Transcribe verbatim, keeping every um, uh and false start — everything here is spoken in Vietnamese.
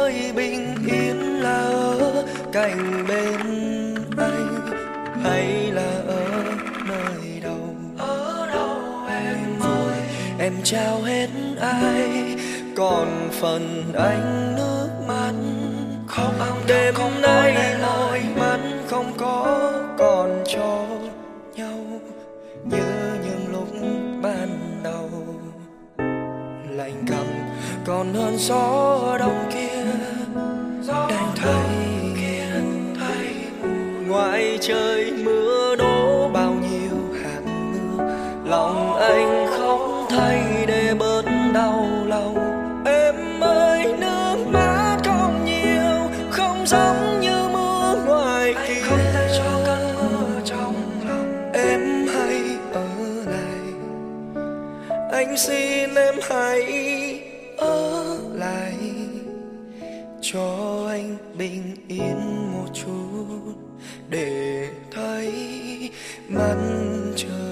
ơi bình yên là ở cạnh bên anh, hay là ở nơi đâu? Ở đâu em ơi? Em trao hết ai, còn phần anh nước mắt không. Đêm nay mỏi mắt không có còn cho nhau như những lúc ban đầu. Lạnh căm còn hơn gió đông kia đang thấy ngoài trời mưa đổ bao nhiêu hạt mưa. Lòng anh không thay để bớt đau lòng. Em ơi nước mắt không nhiều, không giống như mưa ngoài kia. Anh không thể cho cơn mưa trong lòng. Em hãy ở lại, anh xin em hãy ở lại, cho anh bình yên một chút để thấy mặt trời.